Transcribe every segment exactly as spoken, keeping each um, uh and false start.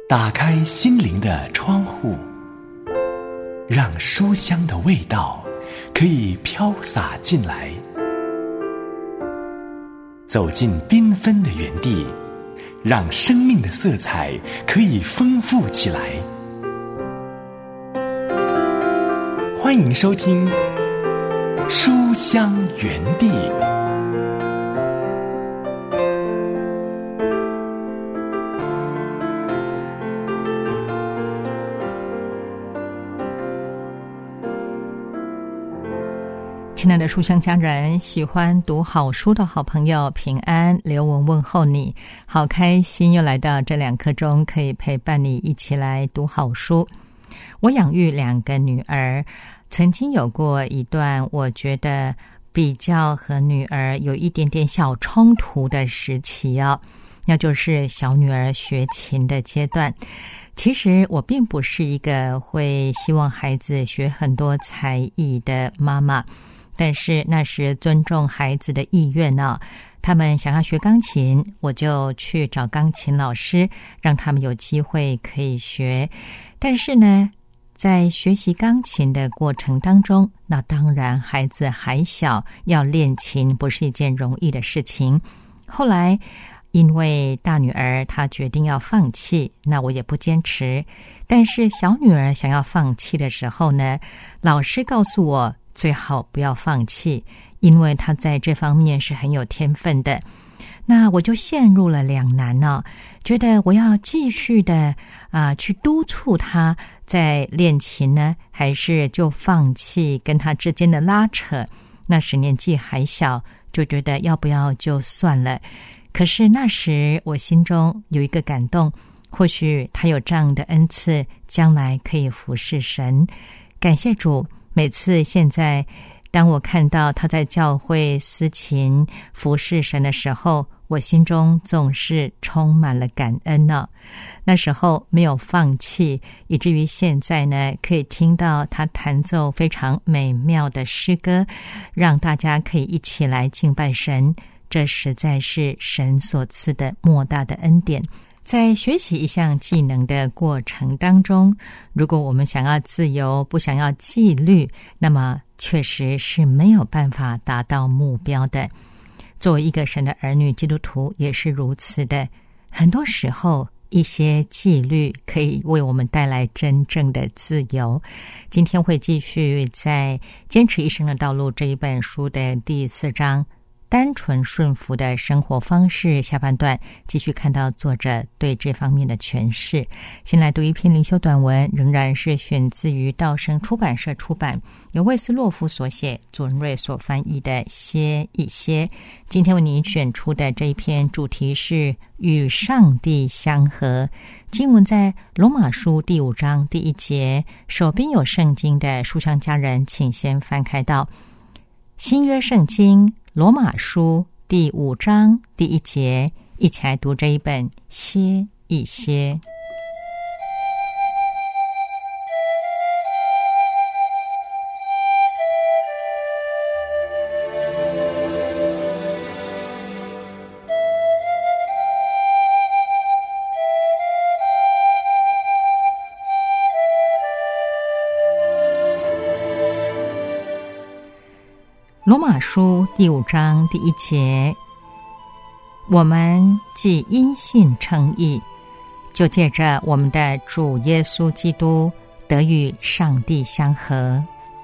打开心灵的窗户，让书香的味道可以飘洒进来。走进缤纷的园地，让生命的色彩可以丰富起来。欢迎收听书香园地。 亲爱的书香家人，喜欢读好书的好朋友平安，刘文问候你，好开心又来到这两刻钟，可以陪伴你一起来读好书。我养育两个女儿，曾经有过一段我觉得比较和女儿有一点点小冲突的时期哦，那就是小女儿学琴的阶段。其实我并不是一个会希望孩子学很多才艺的妈妈，但是那时尊重孩子的意愿呢、哦，他们想要学钢琴，我就去找钢琴老师，让他们有机会可以学。但是呢，在学习钢琴的过程当中，那当然孩子还小，要练琴不是一件容易的事情。后来因为大女儿她决定要放弃，那我也不坚持。但是小女儿想要放弃的时候呢，老师告诉我最好不要放弃，因为她在这方面是很有天分的。那我就陷入了两难呢、哦，觉得我要继续的啊、呃、去督促她在练琴呢，还是就放弃跟她之间的拉扯。那时年纪还小，就觉得要不要就算了。可是那时我心中有一个感动，或许她有这样的恩赐，将来可以服侍神。感谢主，每次现在当我看到她在教会司琴服侍神的时候，我心中总是充满了感恩呢、哦。那时候没有放弃，以至于现在呢，可以听到她弹奏非常美妙的诗歌，让大家可以一起来敬拜神。这实在是神所赐的莫大的恩典。在学习一项技能的过程当中，如果我们想要自由，不想要纪律，那么确实是没有办法达到目标的。作为一个神的儿女，基督徒也是如此的。很多时候一些纪律可以为我们带来真正的自由。今天会继续在坚持一生的道路这一本书的第四章，单纯顺服的生活方式，下半段继续看到作者对这方面的诠释。先来读一篇灵修短文，仍然是选自于道生出版社出版，由魏斯洛夫所写，左文瑞所翻译的《歇一歇》。今天为你选出的这一篇主题是与上帝相合，经文在罗马书第五章第一节。手边有圣经的书香家人，请先翻开到新约圣经罗马书第五章第一节，一起来读这一本歇一歇。罗马书第五章第一节，我们既因信称义，就借着我们的主耶稣基督得与上帝相合。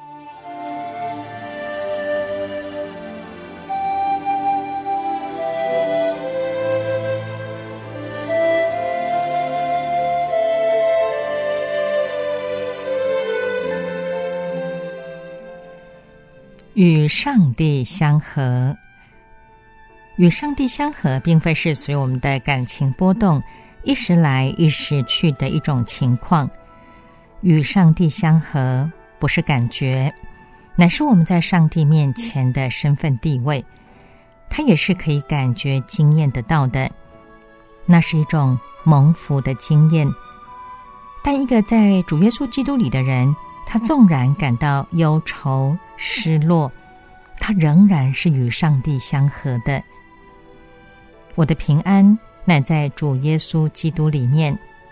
与上帝相合，与上帝相合并非是随我们的感情波动一时来一时去的一种情况。与上帝相合不是感觉，乃是我们在上帝面前的身份地位，它也是可以感觉经验得到的，那是一种蒙福的经验。但一个在主耶稣基督里的人，他纵然感到忧愁失落，他仍然是与上帝相合的。我的平安乃在主耶稣基督里面，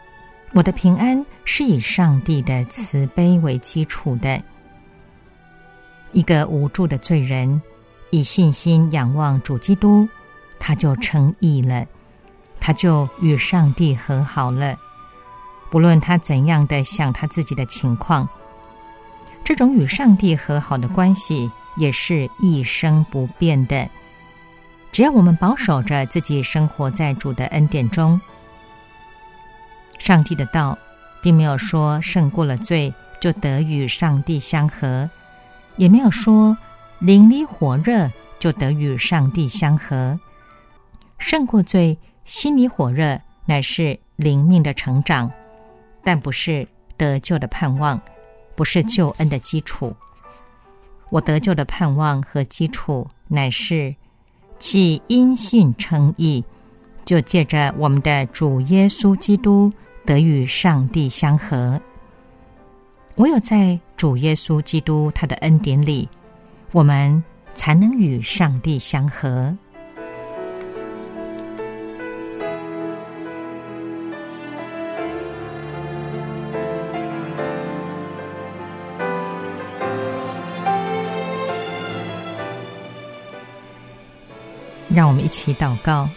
我的平安是以上帝的慈悲为基础的。一个无助的罪人以信心仰望主基督，他就称义了，他就与上帝和好了。不论他怎样的想他自己的情况，这种与上帝和好的关系也是一生不变的。只要我们保守着自己生活在主的恩典中，上帝的道并没有说胜过了罪就得与上帝相合，也没有说灵里火热就得与上帝相合。胜过罪，心里火热，乃是灵命的成长，但不是得救的盼望，不是救恩的基础。我得救的盼望和基础，乃是既因信称义，就借着我们的主耶稣基督得与上帝相合。唯有在主耶稣基督他的恩典里，我们才能与上帝相合。让我们一起祷告。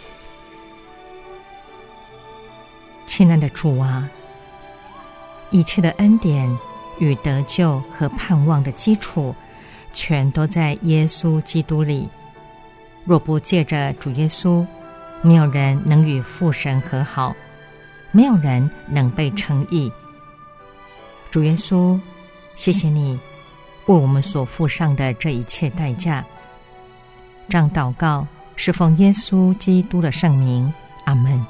亲爱的主啊，一切的恩典与得救和盼望的基础全都在耶稣基督里。若不借着主耶稣，没有人能与父神和好，没有人能被称义。主耶稣，谢谢你为我们所付上的这一切代价。这样祷告是奉耶稣基督的圣名，阿们。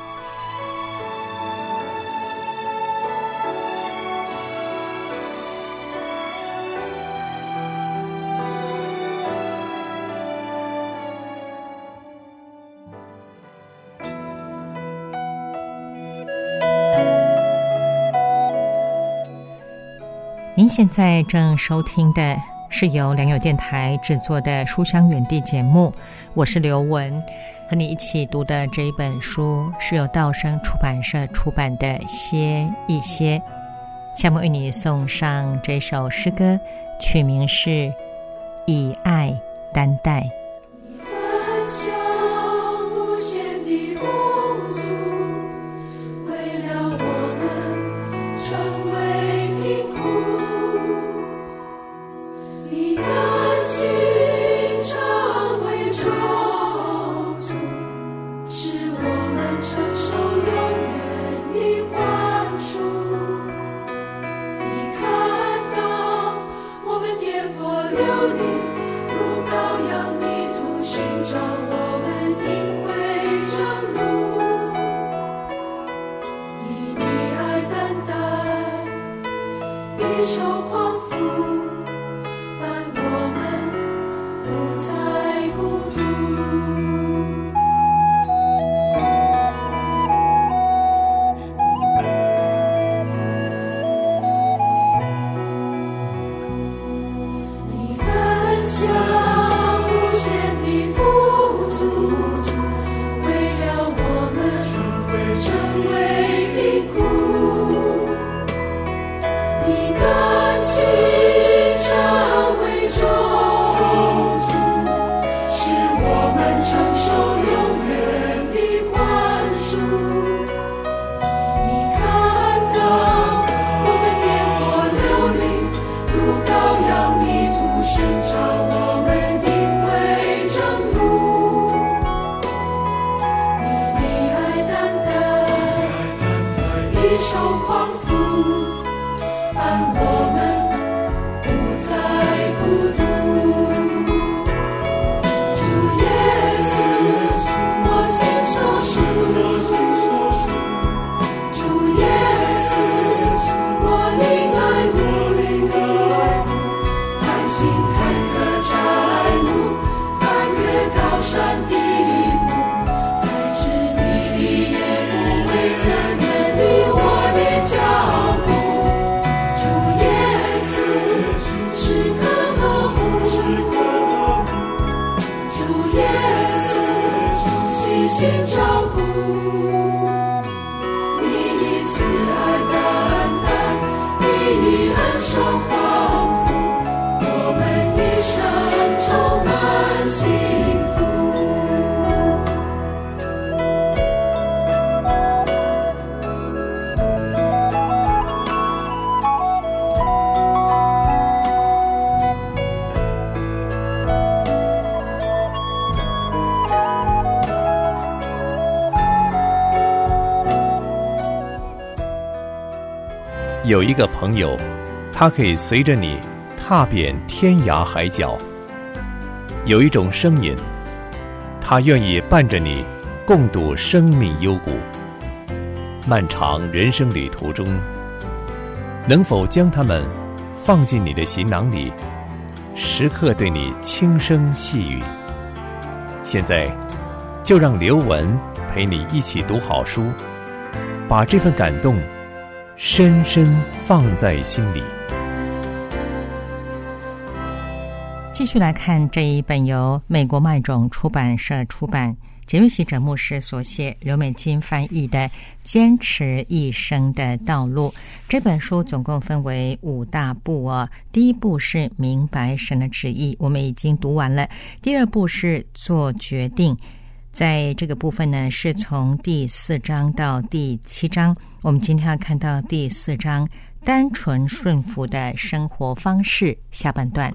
您现在正收听的是由良友电台制作的书香远地节目，我是刘文，和你一起读的这一本书是由道生出版社出版的《歇一歇》。下面为你送上这首诗歌，曲名是《以爱担待》。 在知你的眼不未曾远离我的家。 有一个朋友，他可以随着你踏遍天涯海角；有一种声音，他愿意伴着你共度生命幽谷。漫长人生旅途中，能否将他们放进你的行囊里，时刻对你轻声细语？现在就让刘文陪你一起读好书，把这份感动深深放在心里。 继续来看这一本由美国麦种出版社出版，杰瑞希哲牧师所写，刘美金翻译的《坚持一生的道路》。这本书总共分为五大部哦。第一部是明白神的旨意，我们已经读完了。第二部是做决定，在这个部分呢，是从第四章到第七章。我们今天要看到第四章，单纯顺服的生活方式下半段。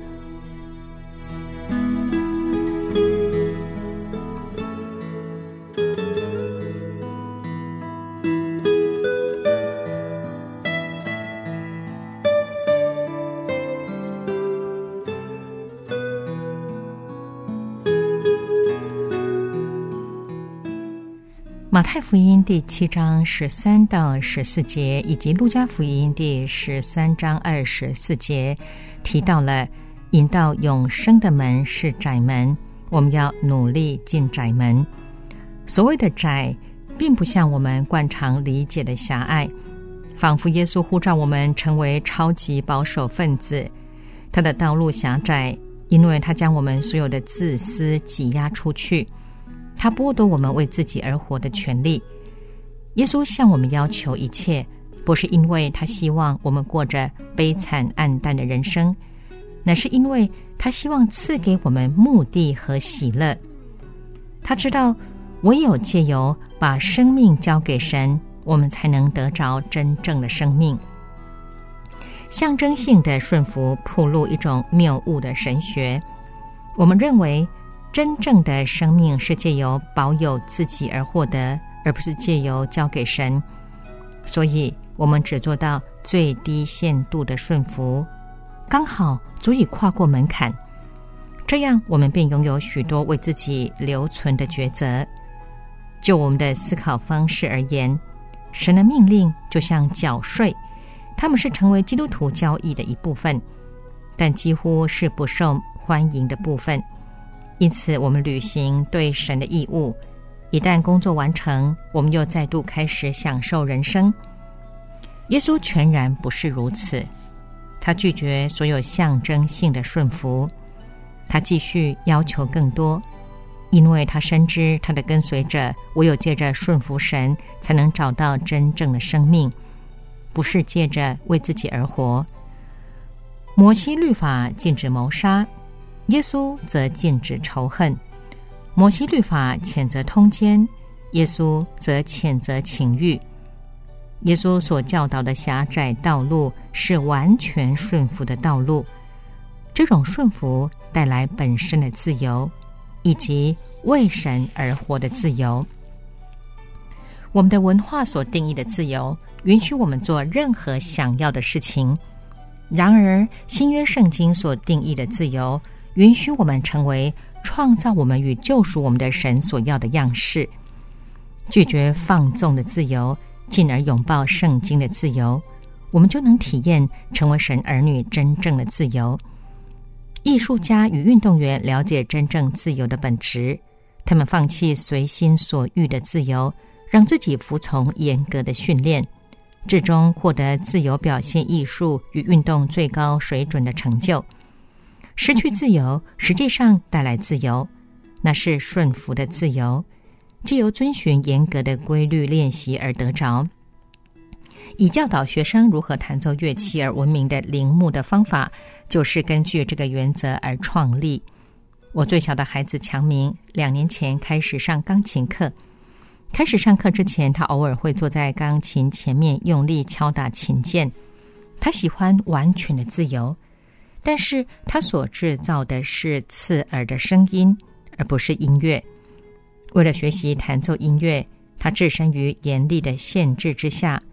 马太福音第七章十三到十四节，以及路加福音第十三章二十四节，提到了引到永生的门是窄门，我们要努力进窄门。所谓的窄，并不像我们惯常理解的狭隘，仿佛耶稣呼召我们成为超级保守分子。他的道路狭窄，因为他将我们所有的自私挤压出去，他剥夺我们为自己而活的权利。耶稣向我们要求一切，不是因为他希望我们过着悲惨暗淡的人生，乃是因为他希望赐给我们目的和喜乐。他知道唯有借由把生命交给神，我们才能得着真正的生命。象征性的顺服暴露一种谬误的神学，我们认为真正的生命是借由保有自己而获得，而不是借由交给神。所以我们只做到最低限度的顺服，刚好足以跨过门槛，这样我们便拥有许多为自己留存的抉择。就我们的思考方式而言，神的命令就像缴税，他们是成为基督徒交易的一部分，但几乎是不受欢迎的部分。因此我们履行对神的义务，一旦工作完成，我们又再度开始享受人生。耶稣全然不是如此，他拒绝所有象征性的顺服，他继续要求更多，因为他深知他的跟随者唯有借着顺服神，才能找到真正的生命，不是借着为自己而活。摩西律法禁止谋杀，耶稣则禁止仇恨。摩西律法谴责通奸，耶稣则谴责情欲。耶稣所教导的狭窄道路是完全顺服的道路，这种顺服带来本身的自由，以及为神而活的自由。我们的文化所定义的自由，允许我们做任何想要的事情，然而新约圣经所定义的自由，允许我们成为创造我们与救赎我们的神所要的样式。拒绝放纵的自由，进而拥抱圣经的自由，我们就能体验成为神儿女真正的自由。艺术家与运动员了解真正自由的本质，他们放弃随心所欲的自由，让自己服从严格的训练，最终获得自由表现艺术与运动最高水准的成就。失去自由实际上带来自由，那是顺服的自由，藉由遵循严格的规律练习而得着。以教导学生如何弹奏乐器而闻名的铃木的方法，就是根据这个原则而创立。我最小的孩子强明两年前开始上钢琴课，开始上课之前，他偶尔会坐在钢琴前面用力敲打琴键。他喜欢完全的自由，但是他所制造的是刺耳的声音，而不是音乐。为了学习弹奏音乐，他置身于严厉的限制之下，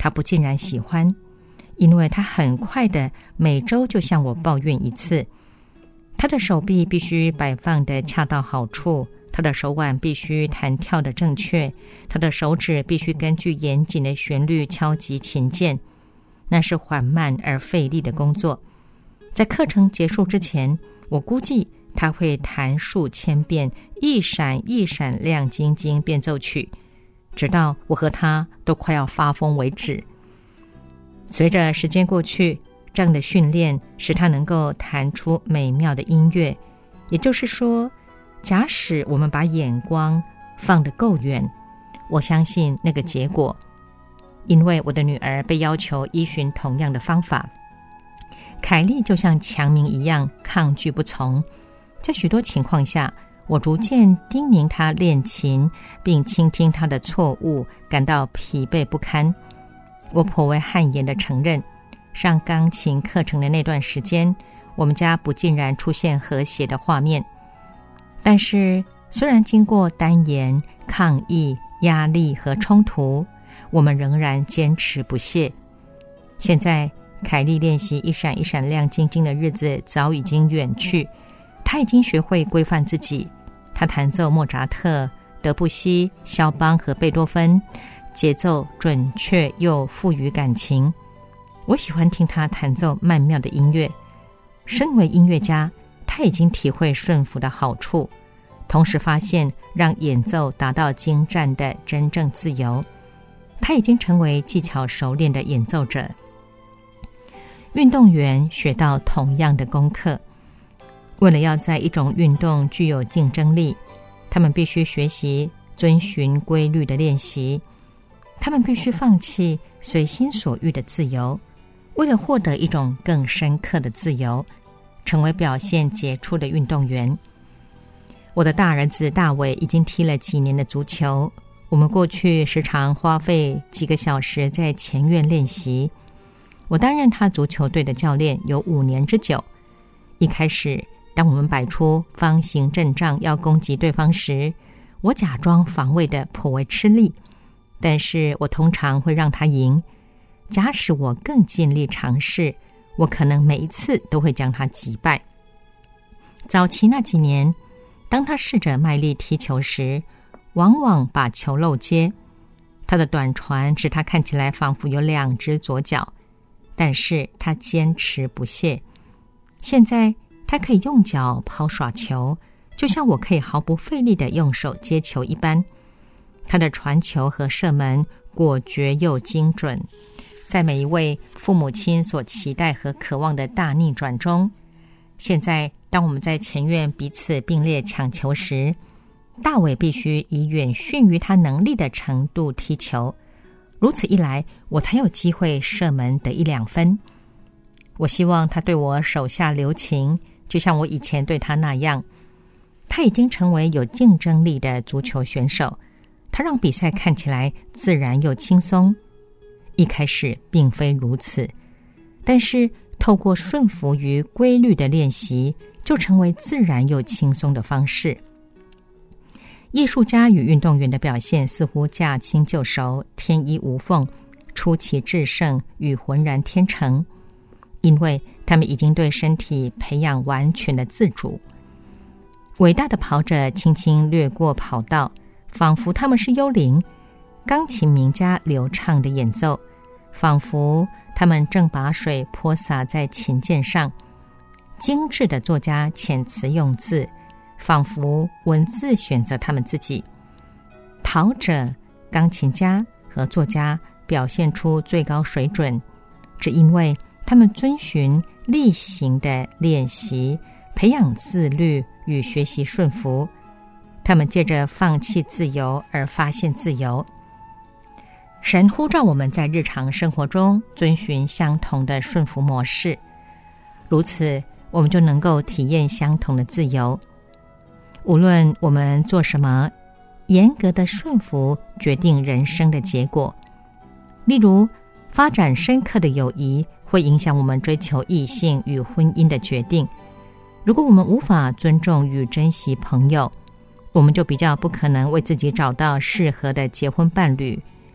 他不尽然喜欢，因为他很快的每周就向我抱怨一次。他的手臂必须摆放的恰到好处，他的手腕必须弹跳的正确，他的手指必须根据严谨的旋律敲击琴键，那是缓慢而费力的工作。在课程结束之前，我估计他会弹数千遍一闪一闪亮晶晶变奏曲，直到我和他都快要发疯为止。随着时间过去，这样的训练使他能够弹出美妙的音乐。也就是说，假使我们把眼光放得够远，我相信那个结果。因为我的女儿被要求依循同样的方法，凯莉就像强民一样抗拒不从。在许多情况下，我逐渐叮咛她练琴，并倾听她的错误，感到疲惫不堪。我颇为汗颜地承认，上钢琴课程的那段时间，我们家不尽然出现和谐的画面。但是虽然经过单言、抗议、压力和冲突，我们仍然坚持不懈。现在凯莉练习一闪一闪亮晶晶的日子早已经远去，她已经学会规范自己。她弹奏莫扎特、德布西、肖邦和贝多芬，节奏准确又富于感情。我喜欢听她弹奏曼妙的音乐。身为音乐家，他已经体会顺服的好处，同时发现让演奏达到精湛的真正自由。他已经成为技巧熟练的演奏者。运动员学到同样的功课，为了要在一种运动具有竞争力，他们必须学习遵循规律的练习，他们必须放弃随心所欲的自由，为了获得一种更深刻的自由，成为表现杰出的运动员。我的大儿子大伟已经踢了几年的足球，我们过去时常花费几个小时在前院练习。我担任他足球队的教练有五年之久。一开始，当我们摆出方形阵仗要攻击对方时，我假装防卫的颇为吃力，但是我通常会让他赢。假使我更尽力尝试，我可能每一次都会将他击败。早期那几年，当他试着卖力踢球时，往往把球漏接。他的短传使他看起来仿佛有两只左脚，但是他坚持不懈。现在他可以用脚抛耍球，就像我可以毫不费力地用手接球一般。他的传球和射门果决又精准，在每一位父母亲所期待和渴望的大逆转中。现在当我们在前院彼此并列抢球时，大伟必须以远逊于他能力的程度踢球，如此一来，我才有机会射门得一两分。我希望他对我手下留情，就像我以前对他那样。他已经成为有竞争力的足球选手，他让比赛看起来自然又轻松。一开始并非如此，但是透过顺服于规律的练习，就成为自然又轻松的方式。艺术家与运动员的表现似乎驾轻就熟，天衣无缝，出奇制胜与浑然天成，因为他们已经对身体培养完全的自主。伟大的跑者轻轻掠过跑道，仿佛他们是幽灵。钢琴名家流畅的演奏，仿佛他们正把水泼洒在琴键上。精致的作家遣词用字，仿佛文字选择他们自己。跑者、钢琴家和作家表现出最高水准，只因为他们遵循例行的练习，培养自律与学习顺服。他们借着放弃自由而发现自由。神呼召我们在日常生活中遵循相同的顺服模式，如此我们就能够体验相同的自由。无论我们做什么，严格的顺服决定人生的结果。例如，发展深刻的友谊会影响我们追求异性与婚姻的决定。如果我们无法尊重与珍惜朋友，我们就比较不可能为自己找到适合的结婚伴侣，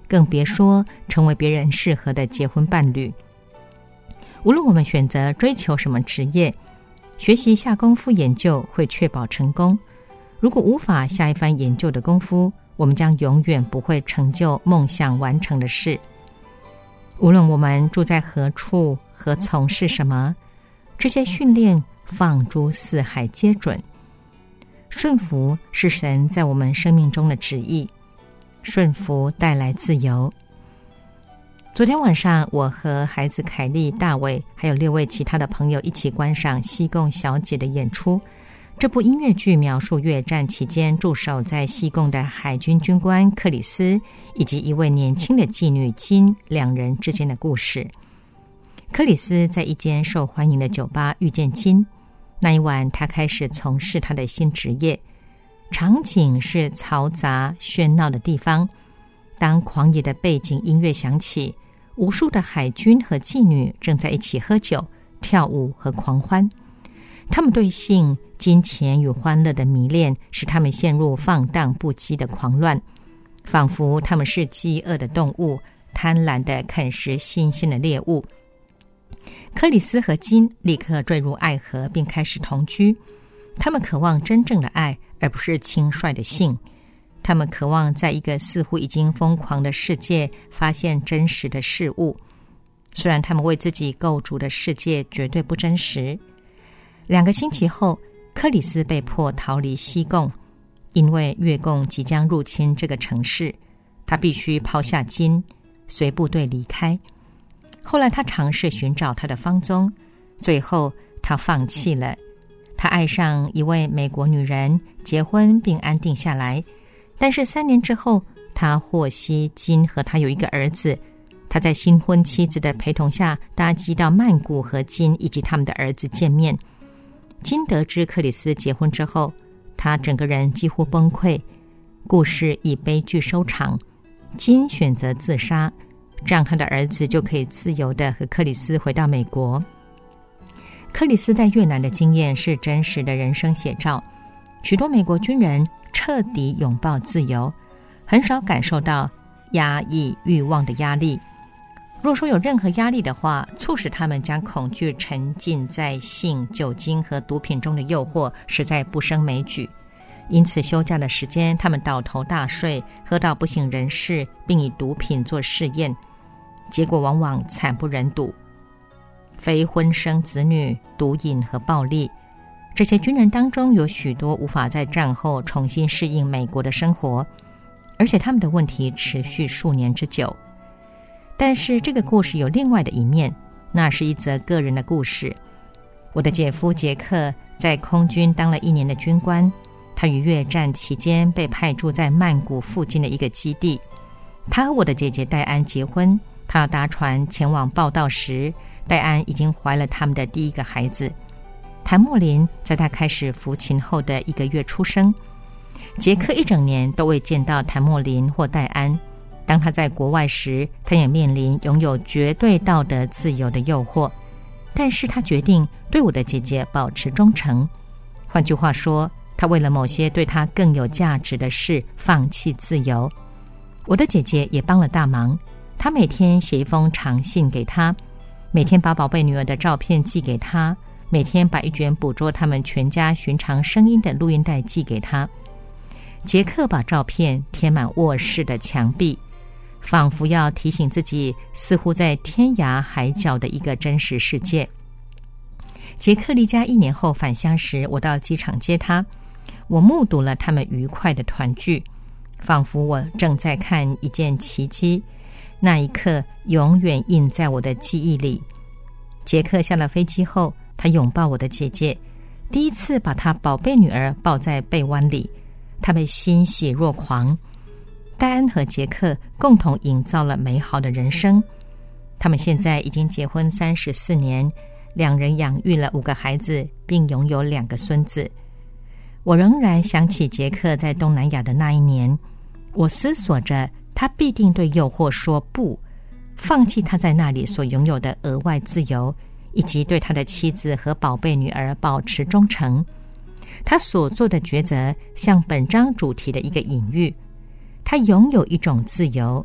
更别说成为别人适合的结婚伴侣。无论我们选择追求什么职业，学习下功夫研究会确保成功。如果无法下一番研究的功夫，我们将永远不会成就梦想完成的事。无论我们住在何处和从事什么，这些训练放诸四海皆准。顺服是神在我们生命中的旨意，顺服带来自由。昨天晚上，我和孩子凯莉、大卫还有六位其他的朋友一起观赏西贡小姐的演出。这部音乐剧描述越战期间驻守在西贡的海军军官克里斯以及一位年轻的妓女金两人之间的故事。克里斯在一间受欢迎的酒吧遇见金，那一晚他开始从事他的新职业。场景是嘈杂喧闹的地方，当狂野的背景音乐响起，无数的海军和妓女正在一起喝酒、跳舞和狂欢。他们对性、金钱与欢乐的迷恋使他们陷入放荡不羁的狂乱，仿佛他们是饥饿的动物，贪婪地啃食新鲜的猎物。克里斯和金立刻坠入爱河，并开始同居。他们渴望真正的爱，而不是轻率的性。他们渴望在一个似乎已经疯狂的世界发现真实的事物，虽然他们为自己构筑的世界绝对不真实。两个星期后，克里斯被迫逃离西贡，因为越共即将入侵这个城市，他必须抛下金，随部队离开。后来他尝试寻找他的芳踪，最后他放弃了。他爱上一位美国女人，结婚并安定下来。但是三年之后，他获悉金和他有一个儿子。他在新婚妻子的陪同下搭机到曼谷和金以及他们的儿子见面。金得知克里斯结婚之后，他整个人几乎崩溃。故事以悲剧收场，金选择自杀，这样他的儿子就可以自由地和克里斯回到美国。克里斯在越南的经验是真实的人生写照。许多美国军人彻底拥抱自由，很少感受到压抑欲望的压力。若说有任何压力的话，促使他们将恐惧沉浸在性、酒精和毒品中的诱惑实在不胜枚举。因此休假的时间，他们倒头大睡，喝到不省人事，并以毒品做试验，结果往往惨不忍睹。非婚生子女、毒瘾和暴力，这些军人当中有许多无法在战后重新适应美国的生活，而且他们的问题持续数年之久。但是这个故事有另外的一面，那是一则个人的故事。我的姐夫杰克在空军当了一年的军官，他于越战期间被派驻在曼谷附近的一个基地。他和我的姐姐戴安结婚，他要搭船前往报道时，戴安已经怀了他们的第一个孩子。谭莫林在他开始服勤后的一个月出生。杰克一整年都未见到谭莫林或戴安。当他在国外时，他也面临拥有绝对道德自由的诱惑，但是他决定对我的姐姐保持忠诚。换句话说，他为了某些对他更有价值的事放弃自由。我的姐姐也帮了大忙，她每天写一封长信给他，每天把宝贝女儿的照片寄给他，每天把一卷捕捉他们全家寻常声音的录音带寄给他。杰克把照片贴满卧室的墙壁，仿佛要提醒自己似乎在天涯海角的一个真实世界。杰克离家一年后返乡时，我到机场接他，我目睹了他们愉快的团聚，仿佛我正在看一件奇迹。那一刻永远印在我的记忆里。杰克下了飞机后，他拥抱我的姐姐，第一次把他宝贝女儿抱在臂弯里，他被欣喜若狂。戴安和杰克共同营造了美好的人生，他们现在已经结婚三十四年，两人养育了五个孩子，并拥有两个孙子。我仍然想起杰克在东南亚的那一年，我思索着他必定对诱惑说不，放弃他在那里所拥有的额外自由，以及对他的妻子和宝贝女儿保持忠诚。他所做的抉择像本章主题的一个隐喻，他拥有一种自由，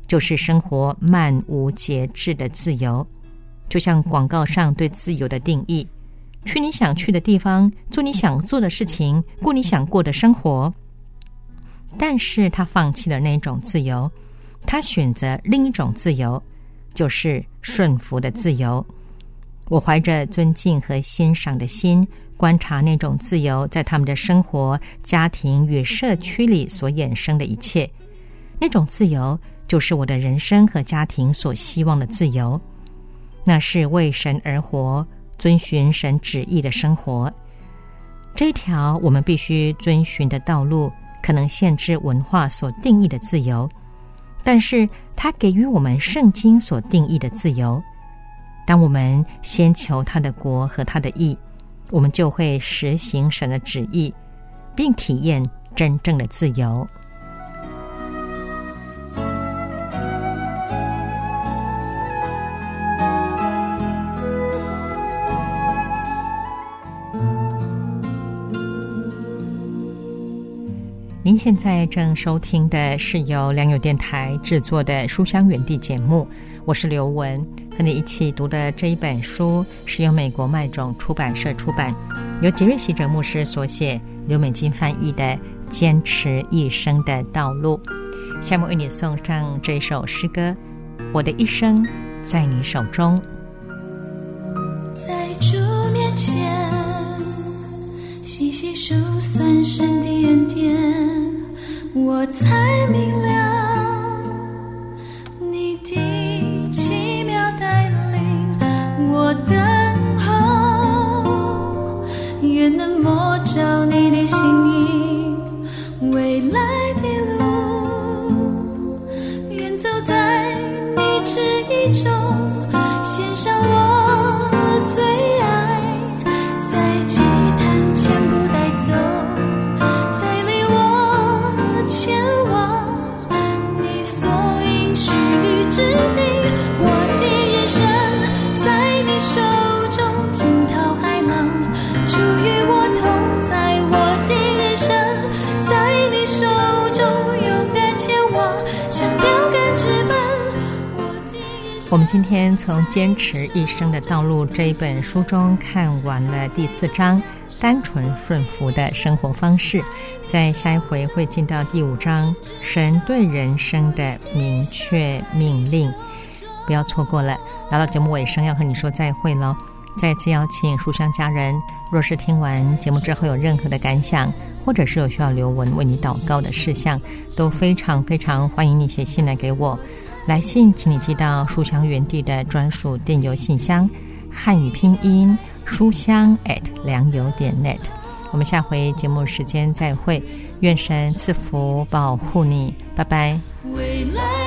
就是生活漫无节制的自由，就像广告上对自由的定义，去你想去的地方，做你想做的事情，过你想过的生活。但是他放弃了那种自由，他选择另一种自由，就是顺服的自由。我怀着尊敬和欣赏的心，观察那种自由在他们的生活、家庭与社区里所衍生的一切。那种自由就是我的人生和家庭所希望的自由，那是为神而活，遵循神旨意的生活。这条我们必须遵循的道路可能限制文化所定义的自由，但是它给予我们圣经所定义的自由。当我们先求他的国和他的义，我们就会实行神的旨意，并体验真正的自由。您现在正收听的是由良友电台制作的书香园地节目，我是刘文，和你一起读的这一本书是由美国麦种出版社出版，由杰瑞希哲牧师所写，刘美金翻译的《坚持一生的道路》。下面为你送上这首诗歌，我的一生在你手中。 在主面前细细数算神的恩典，我才明了你的奇妙带领，我等候愿能摸着你的心意，未来的路愿走在你旨意中，献上我最爱，在祭坛前不带走，带领我前往你所应许之地。我的人生在你手中，惊涛骇浪主与我同在，我的人生在你手中，勇敢前往，向标杆直奔。 我们今天从《坚持一生的道路》这一本书中看完了第四章，单纯顺服的生活方式。在下一回会进到第五章，神对人生的明确命令。不要错过了。来到节目尾声，要和你说再会了。再次邀请书香家人，若是听完节目之后有任何的感想，或者是有需要刘文为你祷告的事项，都非常非常欢迎你写信来给我。来信请你寄到书香园地的专属电邮信箱，汉语拼音书香 at 良友点 net。 我们下回节目时间再会，愿神赐福保护你，拜拜。 未来